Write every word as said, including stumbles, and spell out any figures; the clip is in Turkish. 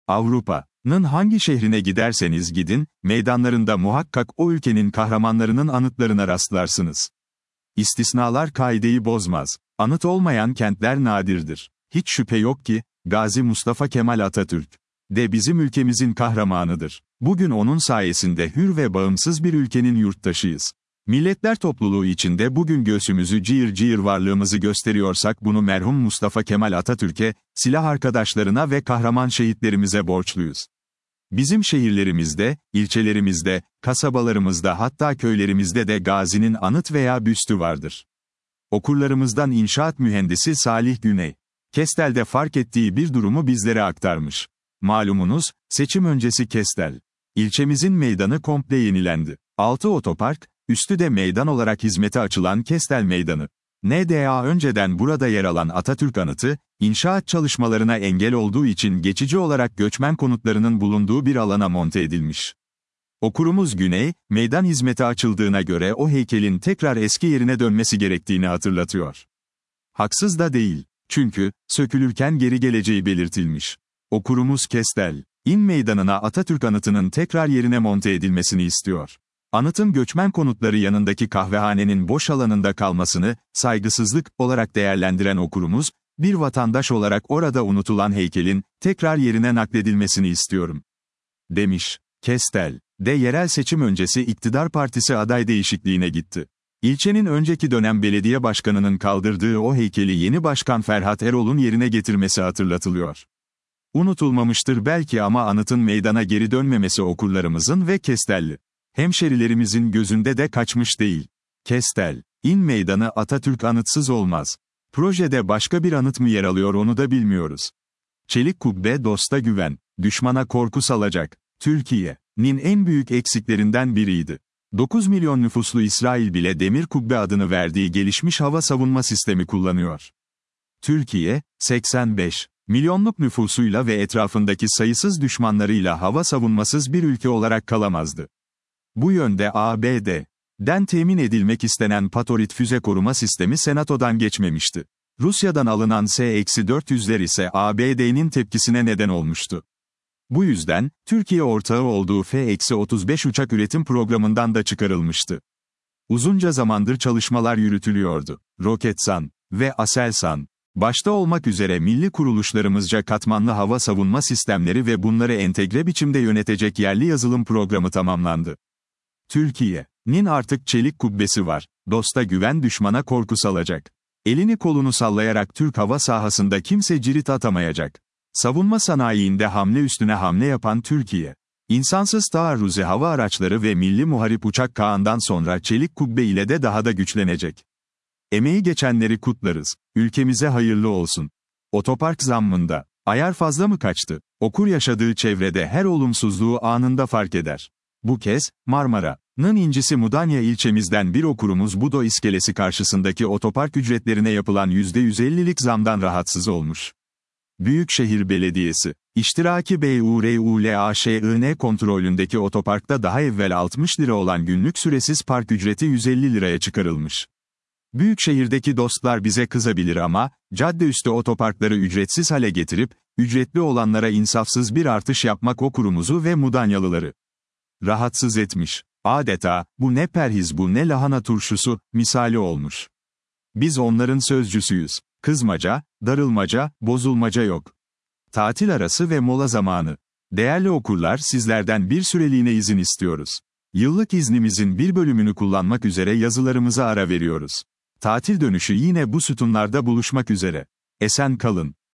Avrupa'nın hangi şehrine giderseniz gidin, meydanlarında muhakkak o ülkenin kahramanlarının anıtlarına rastlarsınız. İstisnalar kaideyi bozmaz. Anıt olmayan kentler nadirdir. Hiç şüphe yok ki, Gazi Mustafa Kemal Atatürk de bizim ülkemizin kahramanıdır. Bugün onun sayesinde hür ve bağımsız bir ülkenin yurttaşıyız. Milletler topluluğu içinde bugün göğsümüzü cıyır cıyır varlığımızı gösteriyorsak bunu merhum Mustafa Kemal Atatürk'e, silah arkadaşlarına ve kahraman şehitlerimize borçluyuz. Bizim şehirlerimizde, ilçelerimizde, kasabalarımızda hatta köylerimizde de Gazi'nin anıt veya büstü vardır. Okurlarımızdan inşaat mühendisi Salih Güney, Kestel'de fark ettiği bir durumu bizlere aktarmış. Malumunuz, seçim öncesi Kestel ilçemizin meydanı komple yenilendi. Altı otopark, üstü de meydan olarak hizmete açılan Kestel Meydanı. N D A önceden burada yer alan Atatürk Anıtı, inşaat çalışmalarına engel olduğu için geçici olarak göçmen konutlarının bulunduğu bir alana monte edilmiş. Okurumuz Güney, meydan hizmete açıldığına göre o heykelin tekrar eski yerine dönmesi gerektiğini hatırlatıyor. Haksız da değil. Çünkü, sökülürken geri geleceği belirtilmiş. Okurumuz Kestel, İn Meydanı'na Atatürk Anıtı'nın tekrar yerine monte edilmesini istiyor. Anıtın göçmen konutları yanındaki kahvehanenin boş alanında kalmasını, saygısızlık olarak değerlendiren okurumuz, bir vatandaş olarak orada unutulan heykelin, tekrar yerine nakledilmesini istiyorum, demiş. Kestel, de yerel seçim öncesi iktidar partisi aday değişikliğine gitti. İlçenin önceki dönem belediye başkanının kaldırdığı o heykeli yeni başkan Ferhat Erol'un yerine getirmesi hatırlatılıyor. Unutulmamıştır belki ama anıtın meydana geri dönmemesi okurlarımızın ve Kestelli hemşerilerimizin gözünde de kaçmış değil. Kestel, İn Meydanı Atatürk anıtsız olmaz. Projede başka bir anıt mı yer alıyor onu da bilmiyoruz. Çelik kubbe dosta güven, düşmana korku salacak. Türkiye'nin en büyük eksiklerinden biriydi. dokuz milyon nüfuslu İsrail bile demir kubbe adını verdiği gelişmiş hava savunma sistemi kullanıyor. Türkiye, seksen beş milyonluk nüfusuyla ve etrafındaki sayısız düşmanlarıyla hava savunmasız bir ülke olarak kalamazdı. Bu yönde A B D'den temin edilmek istenen Patriot füze koruma sistemi Senato'dan geçmemişti. Rusya'dan alınan S dört yüzler ise A B D'nin tepkisine neden olmuştu. Bu yüzden, Türkiye ortağı olduğu F otuz beş uçak üretim programından da çıkarılmıştı. Uzunca zamandır çalışmalar yürütülüyordu. Roketsan ve Aselsan başta olmak üzere milli kuruluşlarımızca katmanlı hava savunma sistemleri ve bunları entegre biçimde yönetecek yerli yazılım programı tamamlandı. Türkiye'nin artık çelik kubbesi var. Dosta güven, düşmana korku salacak. Elini kolunu sallayarak Türk hava sahasında kimse cirit atamayacak. Savunma sanayiinde hamle üstüne hamle yapan Türkiye, insansız taarruzi hava araçları ve milli muharip uçak kağından sonra çelik kubbe ile de daha da güçlenecek. Emeği geçenleri kutlarız. Ülkemize hayırlı olsun. Otopark zammında ayar fazla mı kaçtı? Okur yaşadığı çevrede her olumsuzluğu anında fark eder. Bu kez, Marmara'nın incisi Mudanya ilçemizden bir okurumuz Budo iskelesi karşısındaki otopark ücretlerine yapılan yüzde yüz ellilik zamdan rahatsız olmuş. Büyükşehir Belediyesi, İştiraki B U R U L A Ş I N kontrolündeki otoparkta daha evvel altmış lira olan günlük süresiz park ücreti yüz elli liraya çıkarılmış. Büyükşehirdeki dostlar bize kızabilir ama, caddeüstü otoparkları ücretsiz hale getirip, ücretli olanlara insafsız bir artış yapmak okurumuzu ve Mudanyalıları rahatsız etmiş. Adeta, bu ne perhiz bu ne lahana turşusu, misali olmuş. Biz onların sözcüsüyüz. Kızmaca, darılmaca, bozulmaca yok. Tatil arası ve mola zamanı. Değerli okurlar, sizlerden bir süreliğine izin istiyoruz. Yıllık iznimizin bir bölümünü kullanmak üzere yazılarımıza ara veriyoruz. Tatil dönüşü yine bu sütunlarda buluşmak üzere. Esen kalın.